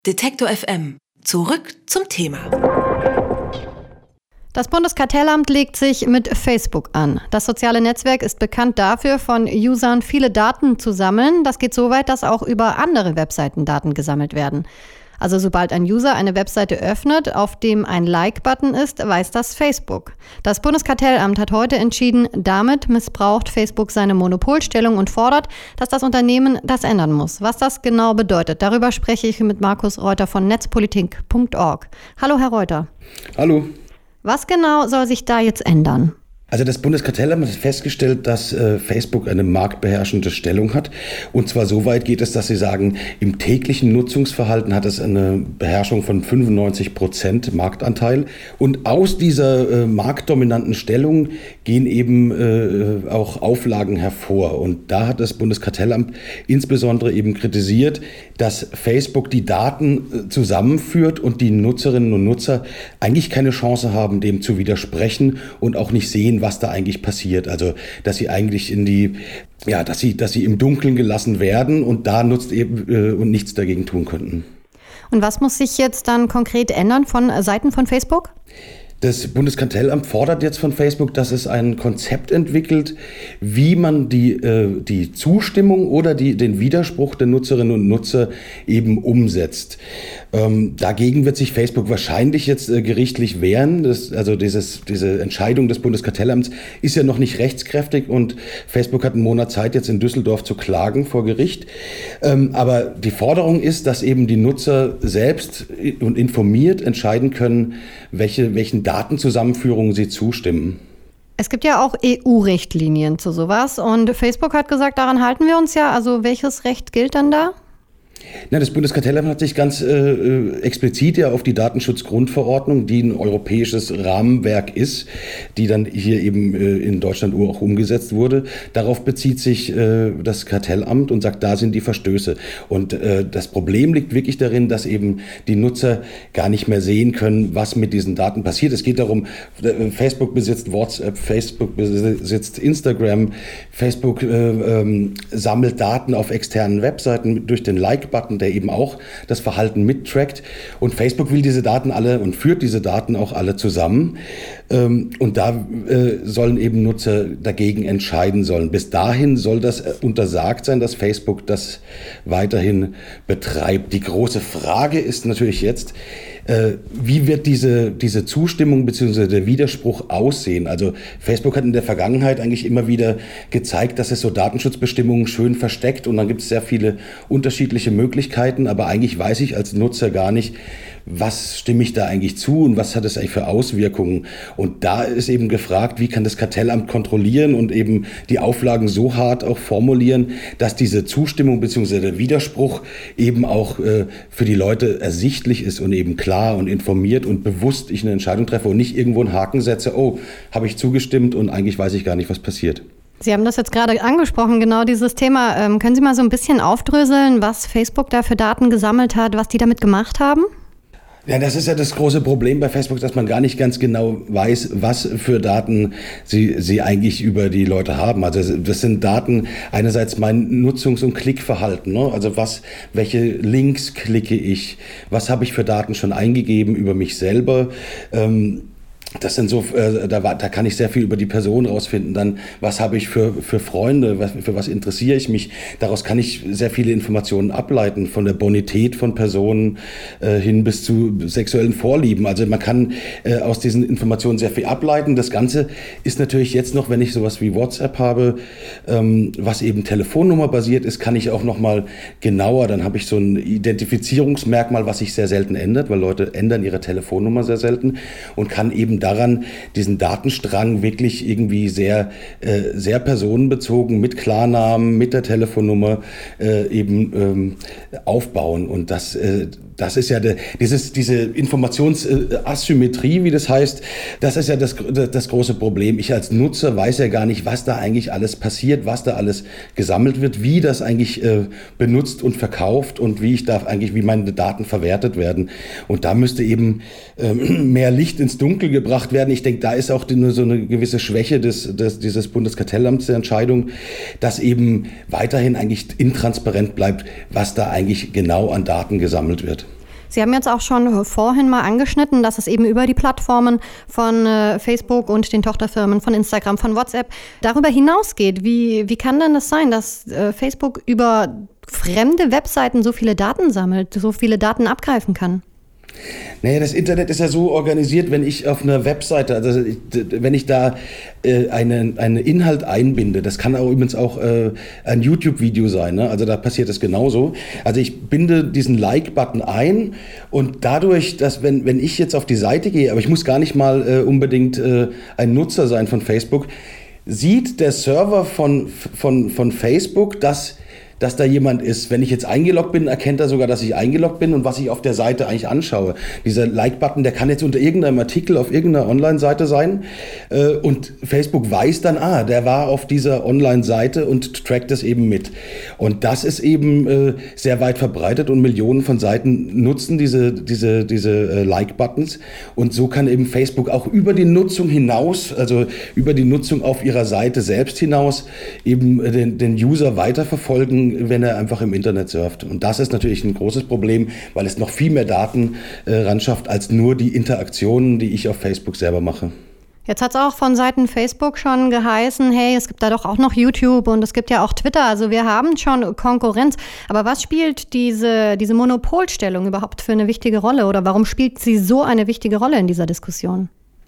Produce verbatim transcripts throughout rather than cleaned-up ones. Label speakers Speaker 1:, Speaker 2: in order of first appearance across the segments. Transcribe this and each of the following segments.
Speaker 1: Detektor F M. Zurück zum Thema.
Speaker 2: Das Bundeskartellamt legt sich mit Facebook an. Das soziale Netzwerk ist bekannt dafür, von Usern viele Daten zu sammeln. Das geht so weit, dass auch über andere Webseiten Daten gesammelt werden. Also sobald ein User eine Webseite öffnet, auf dem ein Like-Button ist, weiß das Facebook. Das Bundeskartellamt hat heute entschieden, damit missbraucht Facebook seine Monopolstellung und fordert, dass das Unternehmen das ändern muss. Was das genau bedeutet, darüber spreche ich mit Markus Reuter von netzpolitik punkt org. Hallo, Herr Reuter.
Speaker 3: Hallo.
Speaker 2: Was genau soll sich da jetzt ändern?
Speaker 3: Also das Bundeskartellamt hat festgestellt, dass äh, Facebook eine marktbeherrschende Stellung hat. Und zwar so weit geht es, dass sie sagen, im täglichen Nutzungsverhalten hat es eine Beherrschung von fünfundneunzig Prozent Marktanteil. Und aus dieser äh, marktdominanten Stellung gehen eben äh, auch Auflagen hervor. Und da hat das Bundeskartellamt insbesondere eben kritisiert, dass Facebook die Daten äh, zusammenführt und die Nutzerinnen und Nutzer eigentlich keine Chance haben, dem zu widersprechen und auch nicht sehen, was da eigentlich passiert. Also, dass sie eigentlich in die, ja, dass sie, dass sie im Dunkeln gelassen werden und da nutzt eben äh, und nichts dagegen tun könnten.
Speaker 2: Und was muss sich jetzt dann konkret ändern von Seiten von Facebook?
Speaker 3: Das Bundeskartellamt fordert jetzt von Facebook, dass es ein Konzept entwickelt, wie man die, äh, die Zustimmung oder die, den Widerspruch der Nutzerinnen und Nutzer eben umsetzt. Ähm, dagegen wird sich Facebook wahrscheinlich jetzt äh, gerichtlich wehren. Das, also dieses, diese Entscheidung des Bundeskartellamts ist ja noch nicht rechtskräftig und Facebook hat einen Monat Zeit, jetzt in Düsseldorf zu klagen vor Gericht. Ähm, aber die Forderung ist, dass eben die Nutzer selbst und informiert entscheiden können, welche, welchen Datenzusammenführungen sie zustimmen.
Speaker 2: Es gibt ja auch E U-Richtlinien zu sowas und Facebook hat gesagt, daran halten wir uns ja. Also welches Recht gilt dann da?
Speaker 3: Na, das Bundeskartellamt hat sich ganz äh, explizit ja auf die Datenschutzgrundverordnung, die ein europäisches Rahmenwerk ist, die dann hier eben äh, in Deutschland auch umgesetzt wurde. Darauf bezieht sich äh, das Kartellamt und sagt, da sind die Verstöße. Und äh, das Problem liegt wirklich darin, dass eben die Nutzer gar nicht mehr sehen können, was mit diesen Daten passiert. Es geht darum, äh, Facebook besitzt WhatsApp, Facebook besitzt Instagram, Facebook äh, ähm, sammelt Daten auf externen Webseiten durch den Like-Button, der eben auch das Verhalten mittrackt. Und Facebook will diese Daten alle und führt diese Daten auch alle zusammen. Und da sollen eben Nutzer dagegen entscheiden sollen. Bis dahin soll das untersagt sein, dass Facebook das weiterhin betreibt. Die große Frage ist natürlich jetzt, wie wird diese, diese Zustimmung bzw. der Widerspruch aussehen? Also Facebook hat in der Vergangenheit eigentlich immer wieder gezeigt, dass es so Datenschutzbestimmungen schön versteckt und dann gibt es sehr viele unterschiedliche Möglichkeiten, aber eigentlich weiß ich als Nutzer gar nicht, was stimme ich da eigentlich zu und was hat es eigentlich für Auswirkungen? Und da ist eben gefragt, wie kann das Kartellamt kontrollieren und eben die Auflagen so hart auch formulieren, dass diese Zustimmung bzw. der Widerspruch eben auch äh, für die Leute ersichtlich ist und eben klar und informiert und bewusst ich eine Entscheidung treffe und nicht irgendwo einen Haken setze, oh, habe ich zugestimmt und eigentlich weiß ich gar nicht, was passiert.
Speaker 2: Sie haben das jetzt gerade angesprochen, genau dieses Thema. Ähm, können Sie mal so ein bisschen aufdröseln, was Facebook da für Daten gesammelt hat, was die damit gemacht haben?
Speaker 3: Ja, das ist ja das große Problem bei Facebook, dass man gar nicht ganz genau weiß, was für Daten sie, sie eigentlich über die Leute haben. Also das sind Daten, einerseits mein Nutzungs- und Klickverhalten, ne? Also was, welche Links klicke ich, was habe ich für Daten schon eingegeben über mich selber, ähm, Das sind so, äh, da, da kann ich sehr viel über die Person rausfinden. Dann, was habe ich für, für Freunde, was, für was interessiere ich mich? Daraus kann ich sehr viele Informationen ableiten, von der Bonität von Personen äh, hin bis zu sexuellen Vorlieben. Also man kann äh, aus diesen Informationen sehr viel ableiten. Das Ganze ist natürlich jetzt noch, wenn ich sowas wie WhatsApp habe, ähm, was eben Telefonnummer basiert ist, kann ich auch nochmal genauer, dann habe ich so ein Identifizierungsmerkmal, was sich sehr selten ändert, weil Leute ändern ihre Telefonnummer sehr selten und kann eben daran diesen Datenstrang wirklich irgendwie sehr, äh, sehr personenbezogen mit Klarnamen, mit der Telefonnummer äh, eben ähm, aufbauen. Und das, äh, das ist ja de, dieses, diese Informationsasymmetrie, wie das heißt, das ist ja das, das große Problem. Ich als Nutzer weiß ja gar nicht, was da eigentlich alles passiert, was da alles gesammelt wird, wie das eigentlich äh, benutzt und verkauft und wie ich da eigentlich, wie meine Daten verwertet werden. Und da müsste eben äh, mehr Licht ins Dunkel gebracht werden. Ich denke, da ist auch die, nur so eine gewisse Schwäche des, des, dieses Bundeskartellamts der Entscheidung, dass eben weiterhin eigentlich intransparent bleibt, was da eigentlich genau an Daten gesammelt wird.
Speaker 2: Sie haben jetzt auch schon vorhin mal angeschnitten, dass es eben über die Plattformen von äh, Facebook und den Tochterfirmen von Instagram, von WhatsApp darüber hinausgeht. Wie, wie kann denn das sein, dass äh, Facebook über fremde Webseiten so viele Daten sammelt, so viele Daten abgreifen kann?
Speaker 3: Naja, das Internet ist ja so organisiert, wenn ich auf einer Webseite, also ich, wenn ich da äh, einen eine Inhalt einbinde, das kann auch übrigens auch äh, ein YouTube-Video sein, ne? Also da passiert das genauso. Also ich binde diesen Like-Button ein und dadurch, dass wenn, wenn ich jetzt auf die Seite gehe, aber ich muss gar nicht mal äh, unbedingt äh, ein Nutzer sein von Facebook, sieht der Server von, von, von Facebook, dass dass da jemand ist. Wenn ich jetzt eingeloggt bin, erkennt er sogar, dass ich eingeloggt bin und was ich auf der Seite eigentlich anschaue. Dieser Like-Button, der kann jetzt unter irgendeinem Artikel auf irgendeiner Online-Seite sein äh, und Facebook weiß dann, ah, der war auf dieser Online-Seite und trackt das eben mit. Und das ist eben äh, sehr weit verbreitet und Millionen von Seiten nutzen diese, diese, diese äh, Like-Buttons und so kann eben Facebook auch über die Nutzung hinaus, also über die Nutzung auf ihrer Seite selbst hinaus eben äh, den, den User weiterverfolgen, wenn er einfach im Internet surft. Und das ist natürlich ein großes Problem, weil es noch viel mehr Daten äh, ran schafft, als nur die Interaktionen, die ich auf Facebook selber mache.
Speaker 2: Jetzt hat es auch von Seiten Facebook schon geheißen, hey, es gibt da doch auch noch YouTube und es gibt ja auch Twitter. Also wir haben schon Konkurrenz. Aber was spielt diese, diese Monopolstellung überhaupt für eine wichtige Rolle? Oder warum spielt sie so eine wichtige Rolle in dieser Diskussion?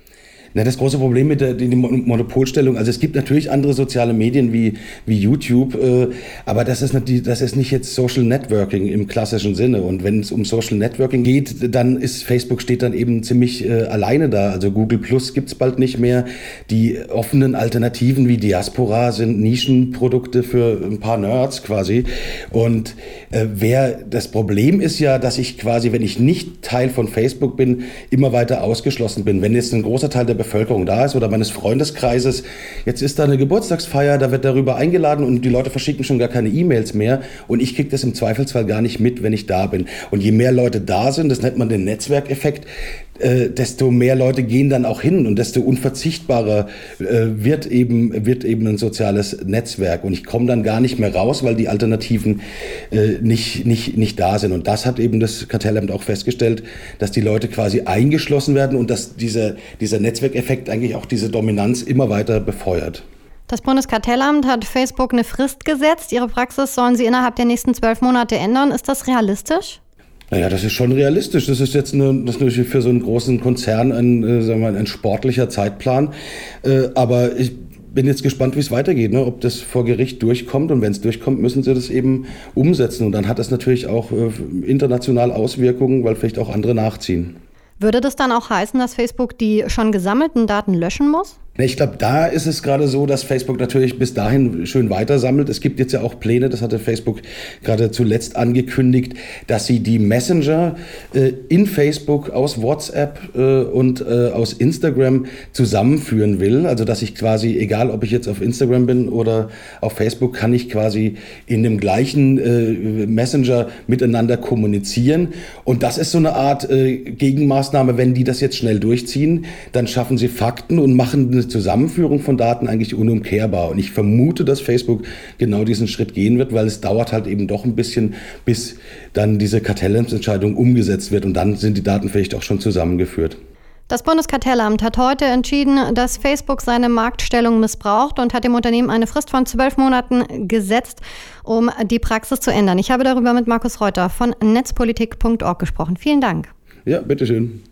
Speaker 3: Na, das große Problem mit der, der Monopolstellung, also es gibt natürlich andere soziale Medien wie, wie YouTube, äh, aber das ist, nicht, das ist nicht jetzt Social Networking im klassischen Sinne. Und wenn es um Social Networking geht, dann ist Facebook steht dann eben ziemlich äh, alleine da. Also Google Plus gibt's bald nicht mehr. Die offenen Alternativen wie Diaspora sind Nischenprodukte für ein paar Nerds quasi. Und äh, wer das Problem ist ja, dass ich quasi, wenn ich nicht Teil von Facebook bin, immer weiter ausgeschlossen bin. Wenn jetzt ein großer Teil der Bevölkerung da ist oder meines Freundeskreises. Jetzt ist da eine Geburtstagsfeier, da wird darüber eingeladen und die Leute verschicken schon gar keine E-Mails mehr und ich kriege das im Zweifelsfall gar nicht mit, wenn ich da bin. Und je mehr Leute da sind, das nennt man den Netzwerkeffekt, äh, desto mehr Leute gehen dann auch hin und desto unverzichtbarer äh, wird eben wird eben ein soziales Netzwerk und ich komme dann gar nicht mehr raus, weil die Alternativen äh, nicht nicht nicht da sind. Und das hat eben das Kartellamt auch festgestellt, dass die Leute quasi eingeschlossen werden und dass dieser dieser Netzwerkeffekt eigentlich auch diese Dominanz immer weiter befeuert.
Speaker 2: Das Bundeskartellamt hat Facebook eine Frist gesetzt. Ihre Praxis sollen Sie innerhalb der nächsten zwölf Monate ändern. Ist das realistisch?
Speaker 3: Naja, das ist schon realistisch. Das ist jetzt eine, das ist natürlich für so einen großen Konzern ein, äh, sagen wir mal, ein sportlicher Zeitplan. Äh, aber ich bin jetzt gespannt, wie es weitergeht, ne? Ob das vor Gericht durchkommt. Und wenn es durchkommt, müssen sie das eben umsetzen. Und dann hat das natürlich auch äh, international Auswirkungen, weil vielleicht auch andere nachziehen.
Speaker 2: Würde das dann auch heißen, dass Facebook die schon gesammelten Daten löschen muss?
Speaker 3: Ich glaube, da ist es gerade so, dass Facebook natürlich bis dahin schön weiter sammelt. Es gibt jetzt ja auch Pläne, das hatte Facebook gerade zuletzt angekündigt, dass sie die Messenger äh, in Facebook aus WhatsApp äh, und äh, aus Instagram zusammenführen will. Also dass ich quasi, egal ob ich jetzt auf Instagram bin oder auf Facebook, kann ich quasi in dem gleichen äh, Messenger miteinander kommunizieren. Und das ist so eine Art äh, Gegenmaßnahme, wenn die das jetzt schnell durchziehen, dann schaffen sie Fakten und machen eine Zusammenführung von Daten eigentlich unumkehrbar. Und ich vermute, dass Facebook genau diesen Schritt gehen wird, weil es dauert halt eben doch ein bisschen, bis dann diese Kartellamtsentscheidung umgesetzt wird. Und dann sind die Daten vielleicht auch schon zusammengeführt.
Speaker 2: Das Bundeskartellamt hat heute entschieden, dass Facebook seine Marktstellung missbraucht und hat dem Unternehmen eine Frist von zwölf Monaten gesetzt, um die Praxis zu ändern. Ich habe darüber mit Markus Reuter von netzpolitik punkt org gesprochen. Vielen Dank.
Speaker 3: Ja, bitteschön.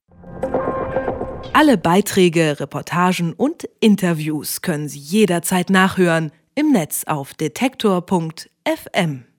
Speaker 1: Alle Beiträge, Reportagen und Interviews können Sie jederzeit nachhören im Netz auf detektor punkt f m.